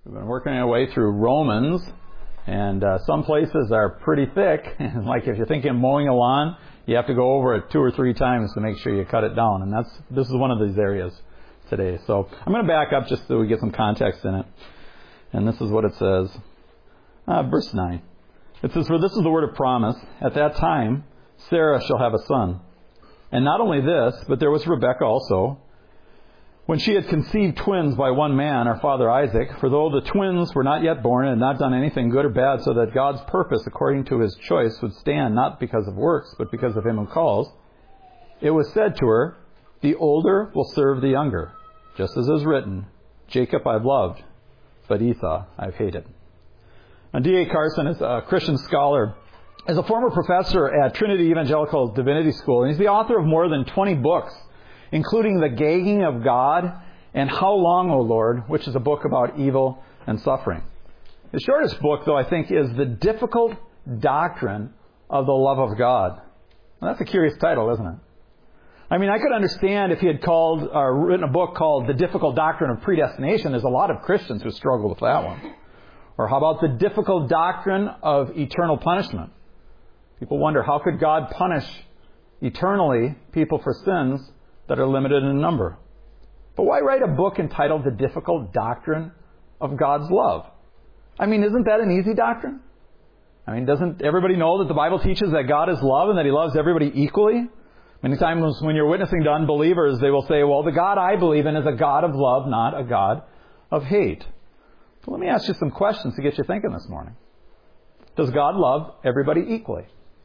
We've been working our way through Romans, and some places are pretty thick. Like if you're thinking of mowing a lawn, you have to go over it 2 or 3 times to make sure you cut it down. And this is one of these areas today. So I'm going to back up just so we get some context in it. And this is what it says. Verse 9. It says, "For this is the word of promise. At that time, Sarah shall have a son. And not only this, but there was Rebekah also, when she had conceived twins by one man, our father Isaac, for though the twins were not yet born and had not done anything good or bad, so that God's purpose according to his choice would stand not because of works, but because of him who calls, it was said to her, the older will serve the younger, just as is written, Jacob I've loved, but Esau I've hated." Now, D.A. Carson is a Christian scholar, is a former professor at Trinity Evangelical Divinity School, and he's the author of more than 20 books, including The Gagging of God and How Long, O Lord, which is a book about evil and suffering. The shortest book, though, I think, is The Difficult Doctrine of the Love of God. Well, that's a curious title, isn't it? I mean, I could understand if he had called or written a book called The Difficult Doctrine of Predestination. There's a lot of Christians who struggle with that one. Or how about The Difficult Doctrine of Eternal Punishment? People wonder, how could God punish eternally people for sins that are limited in number? But why write a book entitled The Difficult Doctrine of God's Love? I mean, isn't that an easy doctrine? I mean, doesn't everybody know that the Bible teaches that God is love and that he loves everybody equally? Many times when you're witnessing to unbelievers, they will say, well, the God I believe in is a God of love, not a God of hate. So let me ask you some questions to get you thinking this morning. Does God love everybody equally?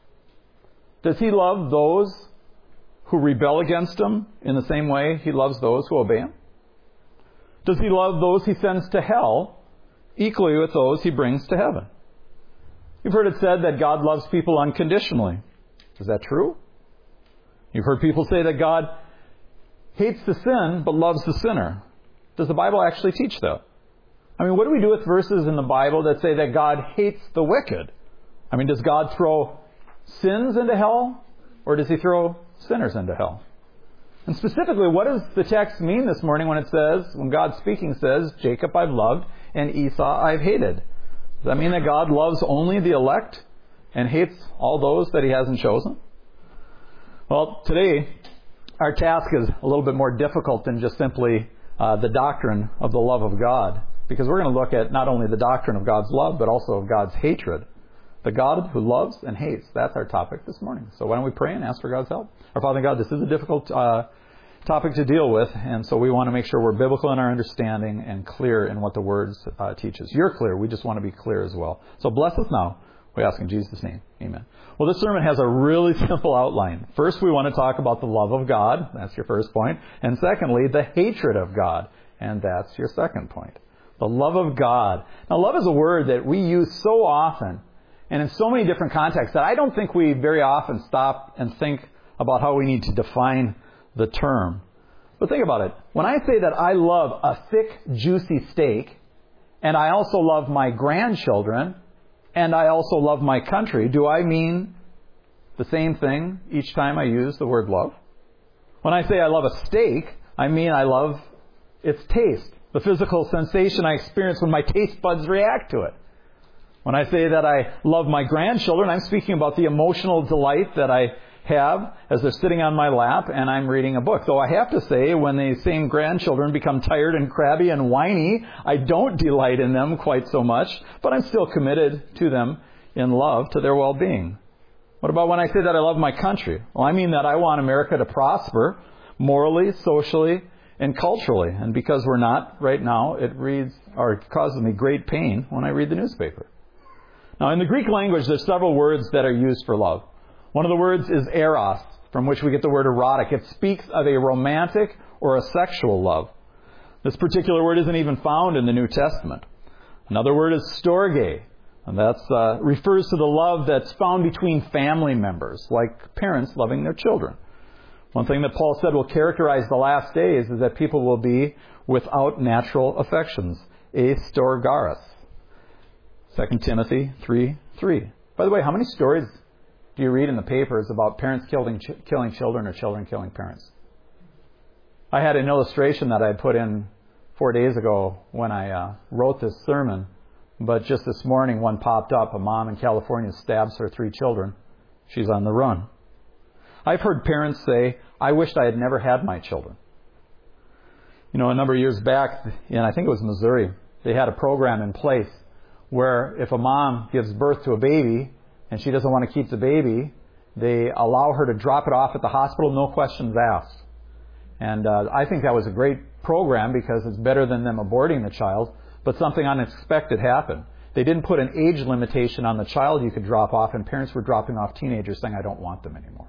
Does he love those who rebel against him in the same way he loves those who obey him? Does he love those he sends to hell equally with those he brings to heaven? You've heard it said that God loves people unconditionally. Is that true? You've heard people say that God hates the sin but loves the sinner. Does the Bible actually teach that? I mean, what do we do with verses in the Bible that say that God hates the wicked? I mean, does God throw sins into hell, or does he throw sinners into hell? And specifically, what does the text mean this morning when it says, when God speaking says, Jacob I've loved and Esau I've hated? Does that mean that God loves only the elect and hates all those that he hasn't chosen? Well, today, our task is a little bit more difficult than just simply the doctrine of the love of God, because we're going to look at not only the doctrine of God's love, but also of God's hatred. The God who loves and hates. That's our topic this morning. So why don't we pray and ask for God's help? Our Father God, this is a difficult topic to deal with, and so we want to make sure we're biblical in our understanding and clear in what the Word teaches. You're clear. We just want to be clear as well. So bless us now. We ask in Jesus' name. Amen. Well, this sermon has a really simple outline. First, we want to talk about the love of God. That's your first point. And secondly, the hatred of God. And that's your second point. The love of God. Now, love is a word that we use so often and in so many different contexts that I don't think we very often stop and think about how we need to define the term. But think about it. When I say that I love a thick, juicy steak, and I also love my grandchildren, and I also love my country, do I mean the same thing each time I use the word love? When I say I love a steak, I mean I love its taste, the physical sensation I experience when my taste buds react to it. When I say that I love my grandchildren, I'm speaking about the emotional delight that I have as they're sitting on my lap and I'm reading a book. Though I have to say, when the same grandchildren become tired and crabby and whiny, I don't delight in them quite so much, but I'm still committed to them in love, to their well-being. What about when I say that I love my country? Well, I mean that I want America to prosper morally, socially, and culturally. And because we're not right now, it causes me great pain when I read the newspaper. Now, in the Greek language, there's several words that are used for love. One of the words is eros, from which we get the word erotic. It speaks of a romantic or a sexual love. This particular word isn't even found in the New Testament. Another word is storge, and that refers to the love that's found between family members, like parents loving their children. One thing that Paul said will characterize the last days is that people will be without natural affections, astorgaros. 2 Timothy 3:3. By the way, how many stories do you read in the papers about parents killing children or children killing parents? I had an illustration that I put in 4 days ago when I wrote this sermon, but just this morning one popped up. A mom in California stabs her 3 children. She's on the run. I've heard parents say, I wished I had never had my children. You know, a number of years back, in I think it was Missouri, they had a program in place where if a mom gives birth to a baby and she doesn't want to keep the baby, they allow her to drop it off at the hospital, no questions asked. And I think that was a great program because it's better than them aborting the child, but something unexpected happened. They didn't put an age limitation on the child you could drop off, and parents were dropping off teenagers saying, I don't want them anymore.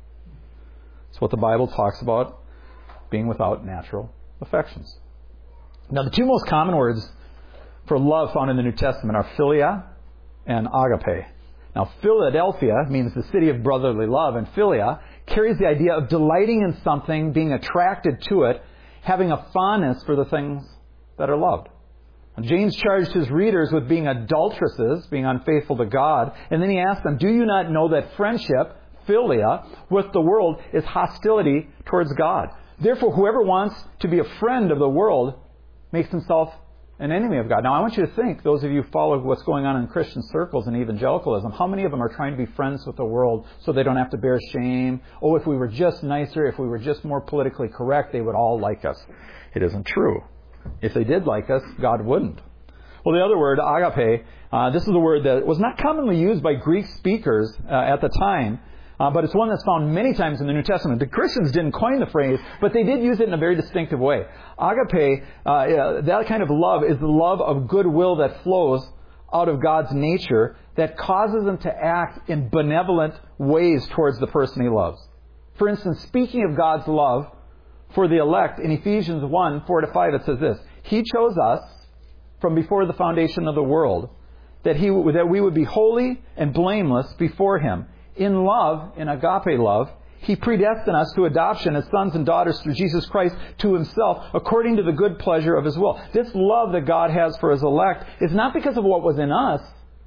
It's what the Bible talks about, being without natural affections. Now, the 2 most common words for love found in the New Testament are philia and agape. Now, Philadelphia means the city of brotherly love, and philia carries the idea of delighting in something, being attracted to it, having a fondness for the things that are loved. And James charged his readers with being adulteresses, being unfaithful to God, and then he asked them, do you not know that friendship, philia, with the world is hostility towards God? Therefore, whoever wants to be a friend of the world makes himself an enemy of God. Now, I want you to think, those of you who follow what's going on in Christian circles and evangelicalism, how many of them are trying to be friends with the world so they don't have to bear shame? Oh, if we were just nicer, if we were just more politically correct, they would all like us. It isn't true. If they did like us, God wouldn't. Well, the other word, agape, this is a word that was not commonly used by Greek speakers at the time, but it's one that's found many times in the New Testament. The Christians didn't coin the phrase, but they did use it in a very distinctive way. Agape, that kind of love, is the love of goodwill that flows out of God's nature that causes him to act in benevolent ways towards the person he loves. For instance, speaking of God's love for the elect, in Ephesians 1, 4-5, it says this, He chose us from before the foundation of the world, that we would be holy and blameless before Him. In love, in agape love, He predestined us to adoption as sons and daughters through Jesus Christ to Himself, according to the good pleasure of His will. This love that God has for His elect is not because of what was in us,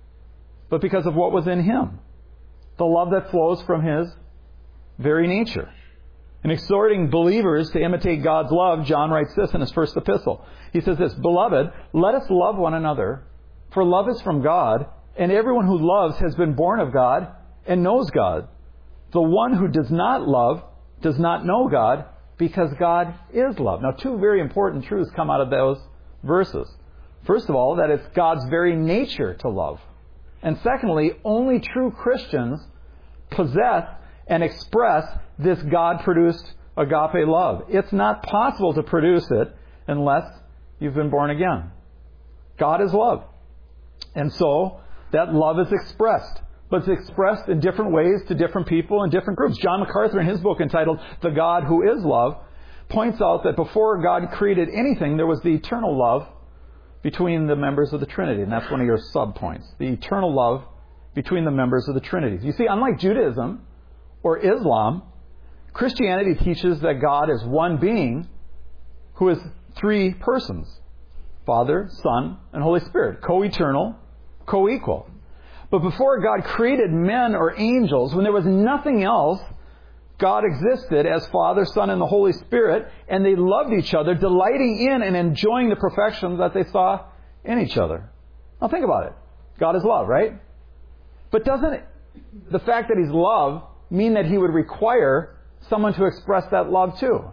but because of what was in Him. The love that flows from His very nature. In exhorting believers to imitate God's love, John writes this in his first epistle. He says this, Beloved, let us love one another, for love is from God, and everyone who loves has been born of God and knows God. The one who does not love does not know God, because God is love. Now, 2 very important truths come out of those verses. First of all, that it's God's very nature to love. And secondly, only true Christians possess and express this God-produced agape love. It's not possible to produce it unless you've been born again. God is love. And so, that love is expressed. But it's expressed in different ways to different people and different groups. John MacArthur, in his book entitled The God Who Is Love, points out that before God created anything, there was the eternal love between the members of the Trinity. And that's one of your sub-points. The eternal love between the members of the Trinity. You see, unlike Judaism or Islam, Christianity teaches that God is one being who is 3 persons. Father, Son, and Holy Spirit. Co-eternal, co-equal. But before God created men or angels, when there was nothing else, God existed as Father, Son, and the Holy Spirit, and they loved each other, delighting in and enjoying the perfections that they saw in each other. Now think about it. God is love, right? But doesn't the fact that He's love mean that He would require someone to express that love too?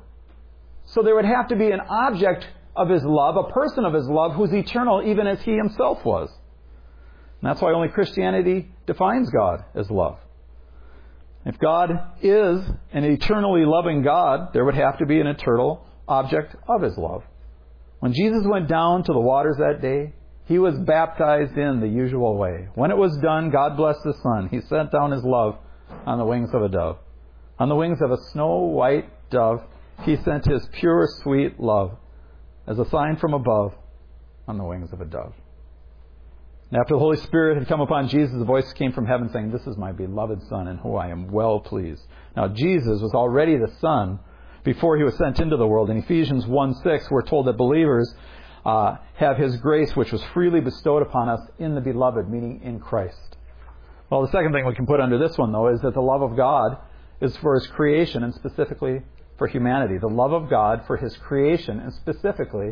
So there would have to be an object of His love, a person of His love, who's eternal even as He Himself was. And that's why only Christianity defines God as love. If God is an eternally loving God, there would have to be an eternal object of His love. When Jesus went down to the waters that day, He was baptized in the usual way. When it was done, God blessed the Son. He sent down His love on the wings of a dove. On the wings of a snow-white dove, He sent His pure, sweet love as a sign from above on the wings of a dove. And after the Holy Spirit had come upon Jesus, a voice came from heaven saying, This is my beloved Son, in whom I am well pleased. Now, Jesus was already the Son before He was sent into the world. In Ephesians 1:6, we're told that believers have His grace, which was freely bestowed upon us in the Beloved, meaning in Christ. Well, the second thing we can put under this one, though, is that the love of God is for His creation and specifically for humanity. The love of God for His creation and specifically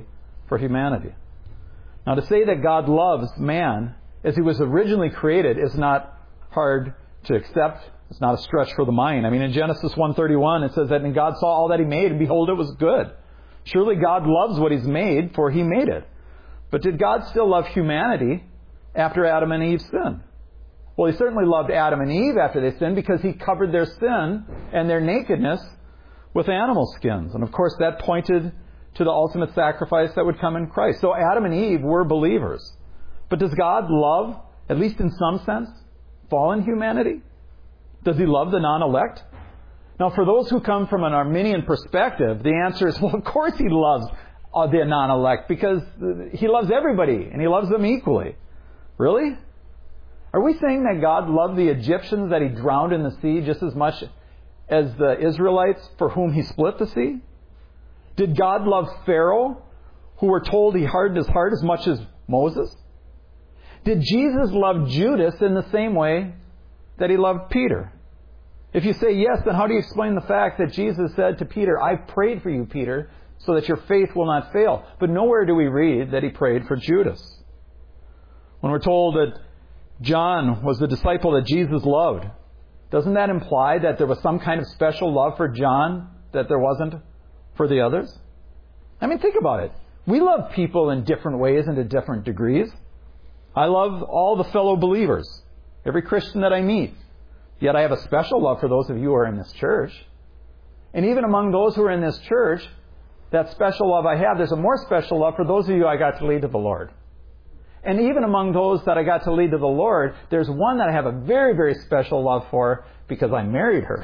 for humanity. Now, to say that God loves man as he was originally created is not hard to accept. It's not a stretch for the mind. I mean, in Genesis 1:31, it says that, "And God saw all that he made, and behold, it was good." Surely God loves what he's made, for he made it. But did God still love humanity after Adam and Eve sinned? Well, he certainly loved Adam and Eve after they sinned because he covered their sin and their nakedness with animal skins. And of course, that pointed to the ultimate sacrifice that would come in Christ. So Adam and Eve were believers. But does God love, at least in some sense, fallen humanity? Does he love the non-elect? Now, for those who come from an Arminian perspective, the answer is, well, of course he loves the non-elect because he loves everybody and he loves them equally. Really? Are we saying that God loved the Egyptians that he drowned in the sea just as much as the Israelites for whom he split the sea? Did God love Pharaoh, who we're told he hardened his heart as much as Moses? Did Jesus love Judas in the same way that he loved Peter? If you say yes, then how do you explain the fact that Jesus said to Peter, "I've prayed for you, Peter, so that your faith will not fail"? But nowhere do we read that he prayed for Judas. When we're told that John was the disciple that Jesus loved, doesn't that imply that there was some kind of special love for John that there wasn't for the others? I mean, think about it. We love people in different ways and to different degrees. I love all the fellow believers, every Christian that I meet. Yet I have a special love for those of you who are in this church. And even among those who are in this church, that special love I have, there's a more special love for those of you I got to lead to the Lord. And even among those that I got to lead to the Lord, there's one that I have a very, very special love for because I married her.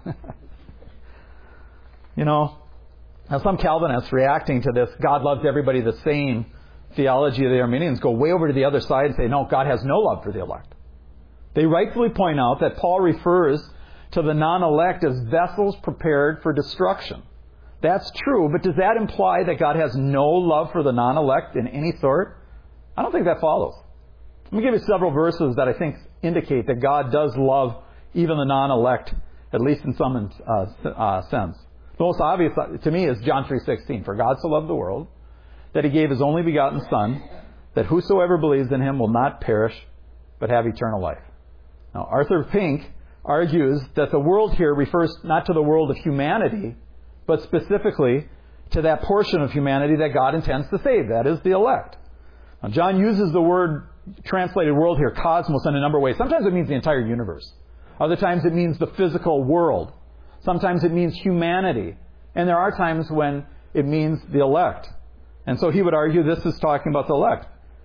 You know, now some Calvinists reacting to this "God loves everybody the same" theology of the Arminians go way over to the other side and say, no, God has no love for the elect. They rightfully point out that Paul refers to the non-elect as vessels prepared for destruction. That's true, but does that imply that God has no love for the non-elect in any sort? I don't think that follows. Let me give you several verses that I think indicate that God does love even the non-elect, at least in some sense. The most obvious to me is John 3:16. "For God so loved the world that he gave his only begotten Son, that whosoever believes in him will not perish, but have eternal life." Now, Arthur Pink argues that the world here refers not to the world of humanity, but specifically to that portion of humanity that God intends to save, that is, the elect. Now, John uses the word translated world here, cosmos, in a number of ways. Sometimes it means the entire universe. Other times it means the physical world. Sometimes it means humanity. And there are times when it means the elect. And so he would argue this is talking about the elect.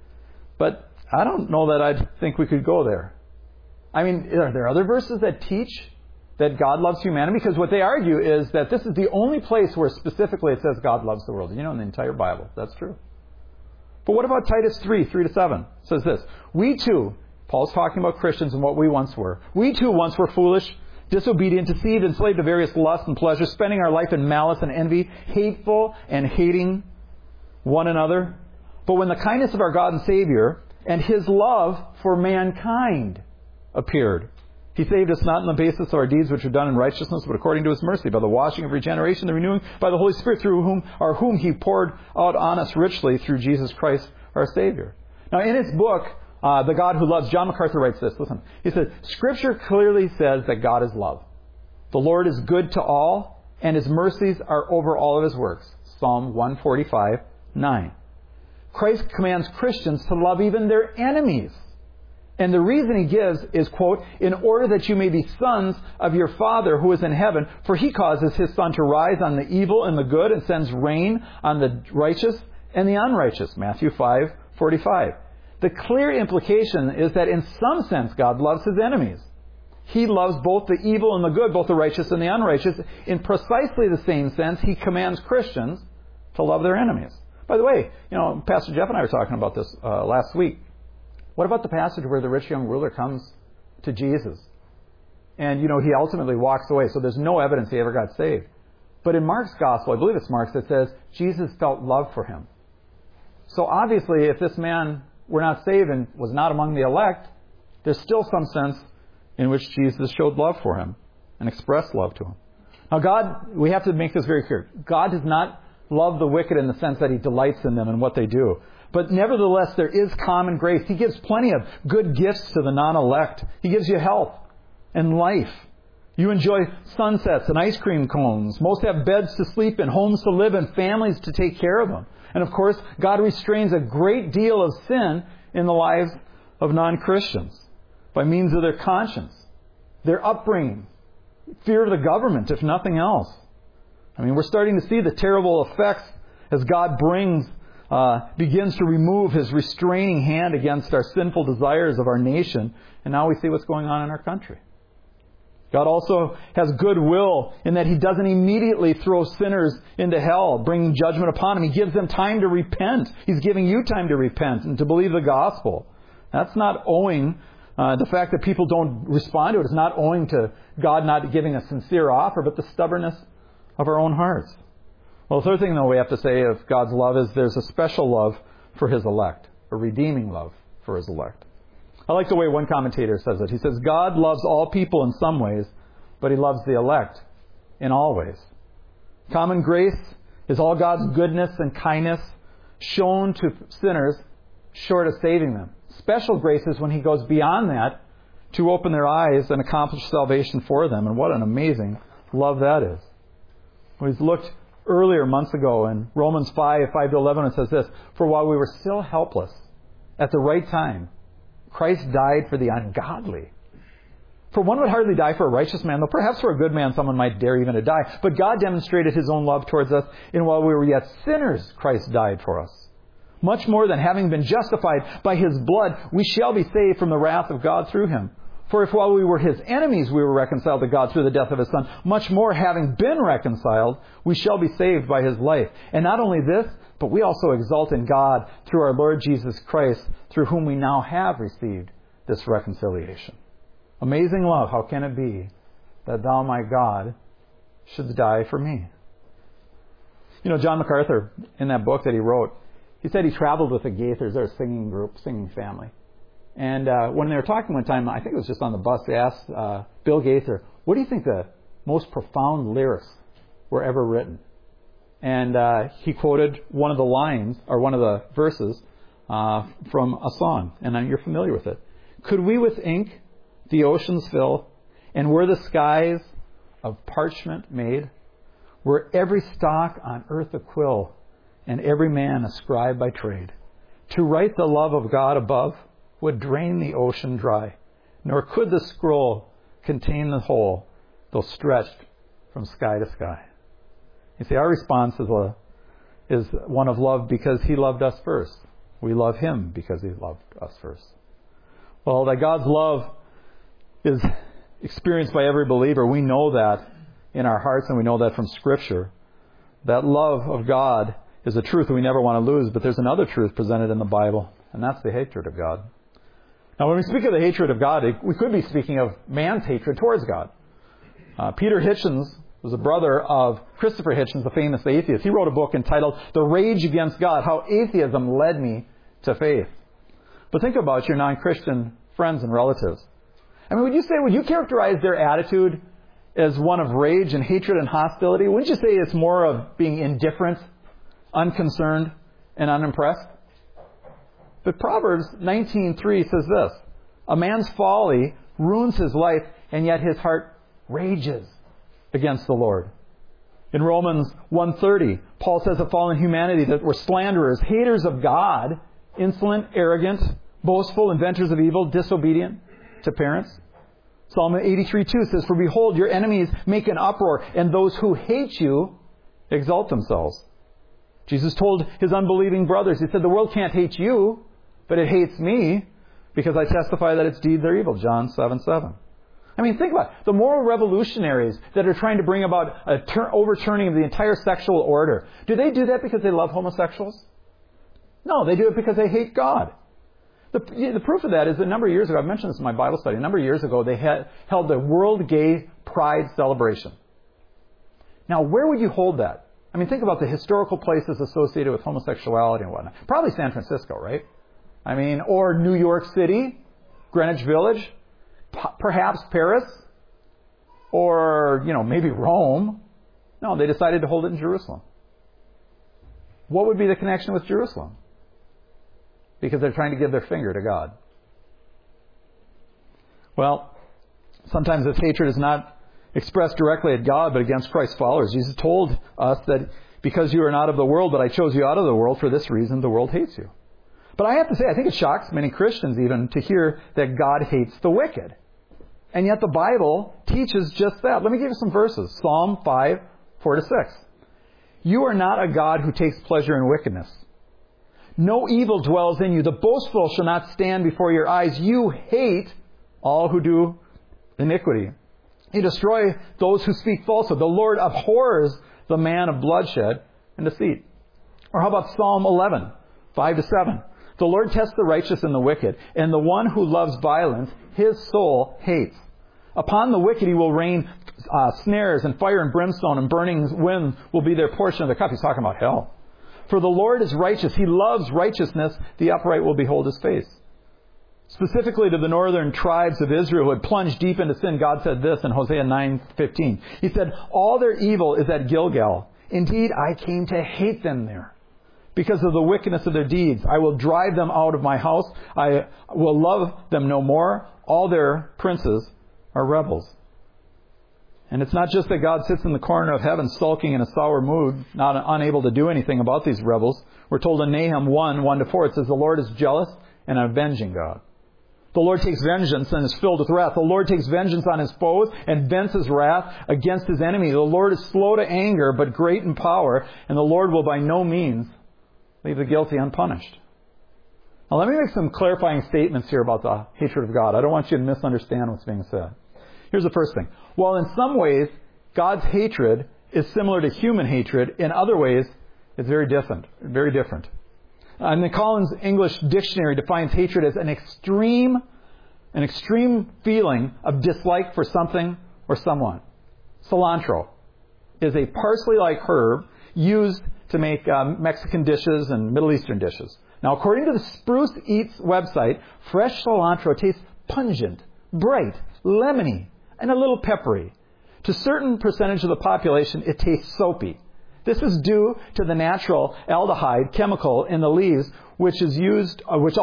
But I don't know that I think we could go there. I mean, are there other verses that teach that God loves humanity? Because what they argue is that this is the only place where specifically it says God loves the world. You know, in the entire Bible. That's true. But what about Titus 3:3-7? It says this: "We too," Paul's talking about Christians and what we once were, "we too once were foolish, disobedient, deceived, enslaved to various lusts and pleasures, spending our life in malice and envy, hateful and hating one another. But when the kindness of our God and Savior and his love for mankind appeared, he saved us not on the basis of our deeds which were done in righteousness, but according to his mercy, by the washing of regeneration, the renewing by the Holy Spirit, through whom he poured out on us richly through Jesus Christ our Savior." Now, in his book, The God Who Loves, John MacArthur writes this. Listen. He says, "Scripture clearly says that God is love. The Lord is good to all, and his mercies are over all of his works." Psalm 145:9. Christ commands Christians to love even their enemies. And the reason he gives is, quote, "in order that you may be sons of your Father who is in heaven, for he causes his sun to rise on the evil and the good and sends rain on the righteous and the unrighteous." Matthew 5:45. The clear implication is that in some sense God loves his enemies. He loves both the evil and the good, both the righteous and the unrighteous. In precisely the same sense, he commands Christians to love their enemies. By the way, you know, Pastor Jeff and I were talking about this last week. What about the passage where the rich young ruler comes to Jesus? And, you know, he ultimately walks away, so there's no evidence he ever got saved. But in Mark's gospel, I believe it's Mark's, it says Jesus felt love for him. So obviously, if this man were not saved and was not among the elect, there's still some sense in which Jesus showed love for him and expressed love to him. Now, God, we have to make this very clear. God does not love the wicked in the sense that He delights in them and what they do. But nevertheless, there is common grace. He gives plenty of good gifts to the non-elect. He gives you health and life. You enjoy sunsets and ice cream cones. Most have beds to sleep in, homes to live in, families to take care of them. And of course, God restrains a great deal of sin in the lives of non-Christians by means of their conscience, their upbringing, fear of the government, if nothing else. I mean, we're starting to see the terrible effects as God begins to remove His restraining hand against our sinful desires of our nation. And now we see what's going on in our country. God also has goodwill in that He doesn't immediately throw sinners into hell, bringing judgment upon them. He gives them time to repent. He's giving you time to repent and to believe the gospel. That's not owing, the fact that people don't respond to it is not owing to God not giving a sincere offer, but the stubbornness of our own hearts. Well, the third thing, though, we have to say of God's love is there's a special love for His elect, a redeeming love for His elect. I like the way one commentator says it. He says, God loves all people in some ways, but He loves the elect in all ways. Common grace is all God's goodness and kindness shown to sinners short of saving them. Special grace is when He goes beyond that to open their eyes and accomplish salvation for them. And what an amazing love that is. We've looked earlier, months ago, in Romans 5:5-11, it says this, "For while we were still helpless, at the right time, Christ died for the ungodly. For one would hardly die for a righteous man, though perhaps for a good man someone might dare even to die. But God demonstrated His own love towards us, in while we were yet sinners, Christ died for us. Much more than having been justified by His blood, we shall be saved from the wrath of God through Him. For if while we were His enemies we were reconciled to God through the death of His Son, much more having been reconciled, we shall be saved by His life. And not only this, but we also exult in God through our Lord Jesus Christ, through whom we now have received this reconciliation." Amazing love, how can it be that Thou, my God, shouldst die for me? You know, John MacArthur, in that book that he wrote, he said he traveled with the Gaithers, their singing group, singing family. And when they were talking one time, I think it was just on the bus, they asked Bill Gaither, "What do you think the most profound lyrics were ever written?" And he quoted one of the lines, or one of the verses, from a song. And you're familiar with it. "Could we with ink the oceans fill, and were the skies of parchment made, were every stalk on earth a quill, and every man a scribe by trade, to write the love of God above would drain the ocean dry, nor could the scroll contain the whole, though stretched from sky to sky." You see, our response is one of love because He loved us first. We love Him because He loved us first. Well, that God's love is experienced by every believer. We know that in our hearts, and we know that from Scripture. That love of God is a truth that we never want to lose, but there's another truth presented in the Bible, and that's the hatred of God. Now, when we speak of the hatred of God, we could be speaking of man's hatred towards God. Peter Hitchens was a brother of Christopher Hitchens, the famous atheist. He wrote a book entitled "The Rage Against God, How Atheism Led Me to Faith." But think about your non-Christian friends and relatives. I mean, would you characterize their attitude as one of rage and hatred and hostility? Wouldn't you say it's more of being indifferent, unconcerned, and unimpressed? But Proverbs 19:3 says this, "A man's folly ruins his life, and yet his heart rages against the Lord." In Romans 1:30, Paul says of fallen humanity that we're slanderers, haters of God, insolent, arrogant, boastful, inventors of evil, disobedient to parents. Psalm 83:2 says, "For behold, your enemies make an uproar, and those who hate you exalt themselves." Jesus told His unbelieving brothers, He said, "The world can't hate you, but it hates me because I testify that its deeds are evil." John 7:7. I mean, think about it. The moral revolutionaries that are trying to bring about overturning of the entire sexual order. Do they do that because they love homosexuals? No, they do it because they hate God. The proof of that is a number of years ago, I mentioned this in my Bible study, a number of years ago, they held the World Gay Pride celebration. Now, where would you hold that? I mean, think about the historical places associated with homosexuality and whatnot. Probably San Francisco, right? I mean, or New York City, Greenwich Village, perhaps Paris, or, maybe Rome. No, they decided to hold it in Jerusalem. What would be the connection with Jerusalem? Because they're trying to give their finger to God. Well, sometimes this hatred is not expressed directly at God, but against Christ's followers. Jesus told us that because you are not of the world, but I chose you out of the world, for this reason the world hates you. But I have to say, I think it shocks many Christians even to hear that God hates the wicked. And yet the Bible teaches just that. Let me give you some verses. Psalm 5, 4-6. You are not a God who takes pleasure in wickedness. No evil dwells in you. The boastful shall not stand before your eyes. You hate all who do iniquity. You destroy those who speak falsehood. The Lord abhors the man of bloodshed and deceit. Or how about Psalm 11, 5-7? The Lord tests the righteous and the wicked, and the one who loves violence, his soul hates. Upon the wicked he will rain snares and fire and brimstone, and burning wind will be their portion of the cup. He's talking about hell. For the Lord is righteous. He loves righteousness. The upright will behold his face. Specifically to the northern tribes of Israel who had plunged deep into sin, God said this in Hosea 9:15. He said, all their evil is at Gilgal. Indeed, I came to hate them there because of the wickedness of their deeds. I will drive them out of my house. I will love them no more. All their princes are rebels. And it's not just that God sits in the corner of heaven sulking in a sour mood, unable to do anything about these rebels. We're told in Nahum 1, 1-4, it says, the Lord is jealous and an avenging God. The Lord takes vengeance and is filled with wrath. The Lord takes vengeance on his foes and vents his wrath against his enemy. The Lord is slow to anger, but great in power, and the Lord will by no means leave the guilty unpunished. Now let me make some clarifying statements here about the hatred of God. I don't want you to misunderstand what's being said. Here's the first thing. While in some ways God's hatred is similar to human hatred, in other ways it's very different. Very different. And the Collins English Dictionary defines hatred as an extreme feeling of dislike for something or someone. Cilantro is a parsley-like herb used to make Mexican dishes and Middle Eastern dishes. Now, according to the Spruce Eats website, fresh cilantro tastes pungent, bright, lemony, and a little peppery. To a certain percentage of the population, it tastes soapy. This is due to the natural aldehyde chemical in the leaves, which is used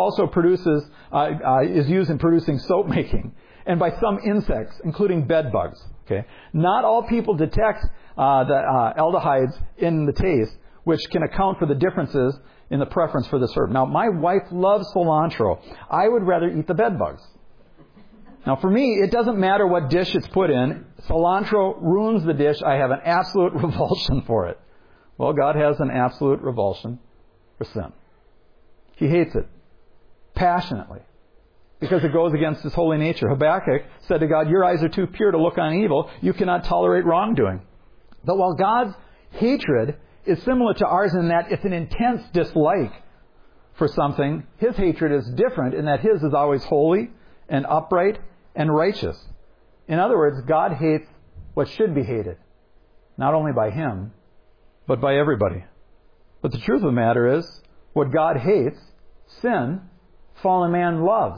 in producing soap making, and by some insects, including bed bugs. Okay, not all people detect the aldehydes in the taste, which can account for the differences in the preference for this herb. Now, my wife loves cilantro. I would rather eat the bed bugs. Now, for me, it doesn't matter what dish it's put in. Cilantro ruins the dish. I have an absolute revulsion for it. Well, God has an absolute revulsion for sin. He hates it passionately because it goes against His holy nature. Habakkuk said to God, your eyes are too pure to look on evil. You cannot tolerate wrongdoing. But while God's hatred is similar to ours in that it's an intense dislike for something, His hatred is different in that His is always holy and upright and righteous. In other words, God hates what should be hated, not only by Him, but by everybody. But the truth of the matter is, what God hates, sin, fallen man loves.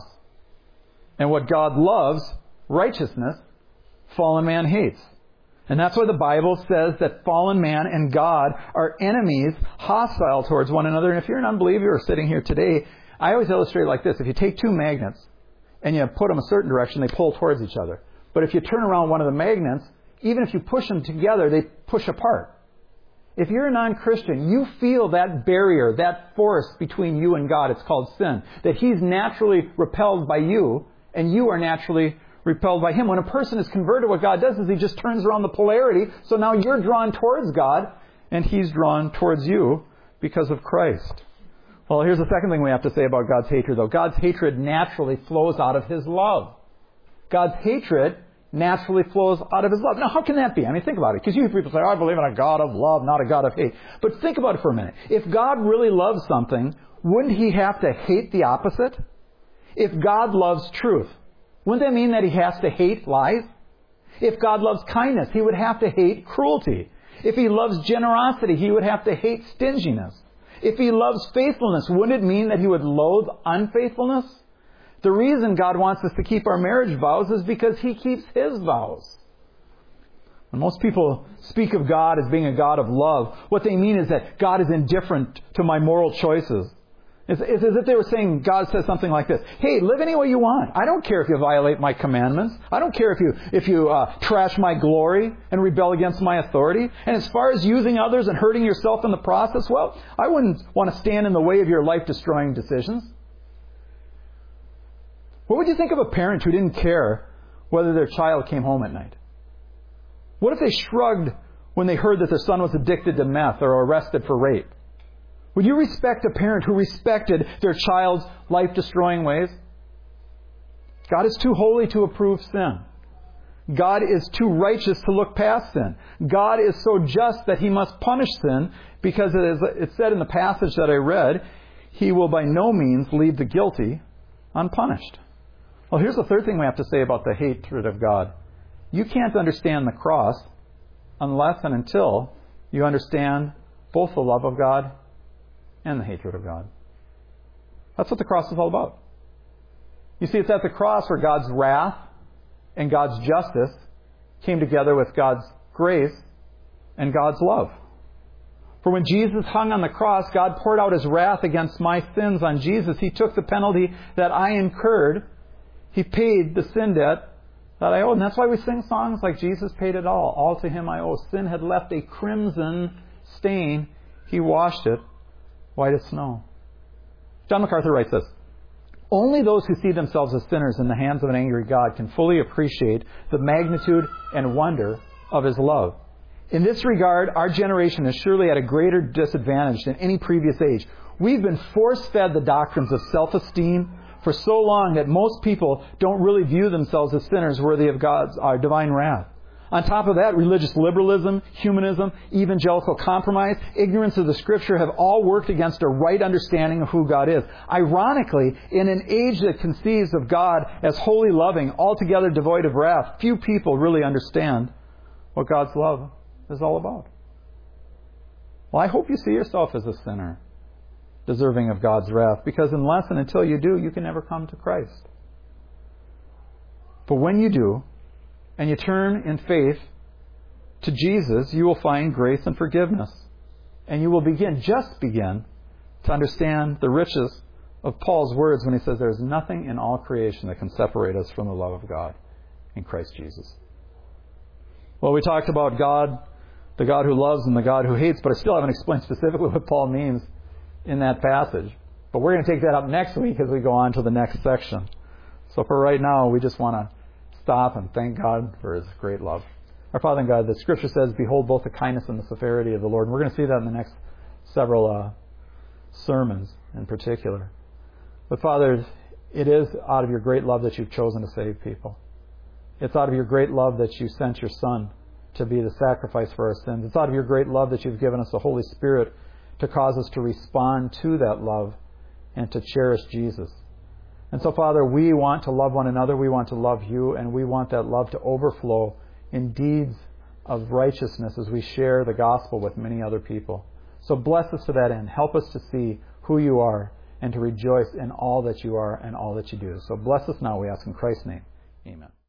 And what God loves, righteousness, fallen man hates. And that's why the Bible says that fallen man and God are enemies, hostile towards one another. And if you're an unbeliever sitting here today, I always illustrate it like this. If you take two magnets and you put them a certain direction, they pull towards each other. But if you turn around one of the magnets, even if you push them together, they push apart. If you're a non-Christian, you feel that barrier, that force between you and God. It's called sin. That He's naturally repelled by you, and you are naturally repelled by Him. When a person is converted, what God does is He just turns around the polarity, so now you're drawn towards God, and He's drawn towards you because of Christ. Well, here's the second thing we have to say about God's hatred, though. God's hatred naturally flows out of His love. God's hatred naturally flows out of His love. Now, how can that be? I mean, think about it. Because you people say, I believe in a God of love, not a God of hate. But think about it for a minute. If God really loves something, wouldn't He have to hate the opposite? If God loves truth, wouldn't that mean that He has to hate lies? If God loves kindness, He would have to hate cruelty. If He loves generosity, He would have to hate stinginess. If He loves faithfulness, wouldn't it mean that He would loathe unfaithfulness? The reason God wants us to keep our marriage vows is because He keeps His vows. When most people speak of God as being a God of love, what they mean is that God is indifferent to my moral choices. It's as if they were saying, God says something like this: hey, live any way you want. I don't care if you violate my commandments. I don't care if you trash my glory and rebel against my authority. And as far as using others and hurting yourself in the process, well, I wouldn't want to stand in the way of your life-destroying decisions. What would you think of a parent who didn't care whether their child came home at night? What if they shrugged when they heard that their son was addicted to meth or arrested for rape? Would you respect a parent who respected their child's life-destroying ways? God is too holy to approve sin. God is too righteous to look past sin. God is so just that He must punish sin because it said in the passage that I read, He will by no means leave the guilty unpunished. Well, here's the third thing we have to say about the hatred of God. You can't understand the cross unless and until you understand both the love of God and the hatred of God. That's what the cross is all about. You see, it's at the cross where God's wrath and God's justice came together with God's grace and God's love. For when Jesus hung on the cross, God poured out His wrath against my sins on Jesus. He took the penalty that I incurred. He paid the sin debt that I owed. And that's why we sing songs like Jesus paid it all. All to Him I owe. Sin had left a crimson stain. He washed it white as snow. John MacArthur writes this: only those who see themselves as sinners in the hands of an angry God can fully appreciate the magnitude and wonder of His love. In this regard, our generation is surely at a greater disadvantage than any previous age. We've been force-fed the doctrines of self-esteem for so long that most people don't really view themselves as sinners worthy of God's divine wrath. On top of that, religious liberalism, humanism, evangelical compromise, ignorance of the Scripture have all worked against a right understanding of who God is. Ironically, in an age that conceives of God as wholly loving, altogether devoid of wrath, few people really understand what God's love is all about. Well, I hope you see yourself as a sinner, deserving of God's wrath, because unless and until you do, you can never come to Christ. But when you do, and you turn in faith to Jesus, you will find grace and forgiveness. And you will just begin to understand the riches of Paul's words when he says there is nothing in all creation that can separate us from the love of God in Christ Jesus. Well, we talked about God, the God who loves and the God who hates, but I still haven't explained specifically what Paul means in that passage. But we're going to take that up next week as we go on to the next section. So for right now, we just want to stop and thank God for His great love. Our Father in God, the Scripture says, behold both the kindness and the severity of the Lord. And we're going to see that in the next several sermons in particular. But Father, it is out of your great love that you've chosen to save people. It's out of your great love that you sent your Son to be the sacrifice for our sins. It's out of your great love that you've given us the Holy Spirit to cause us to respond to that love and to cherish Jesus. And so, Father, we want to love one another, we want to love you, and we want that love to overflow in deeds of righteousness as we share the gospel with many other people. So bless us to that end. Help us to see who you are and to rejoice in all that you are and all that you do. So bless us now, we ask in Christ's name. Amen.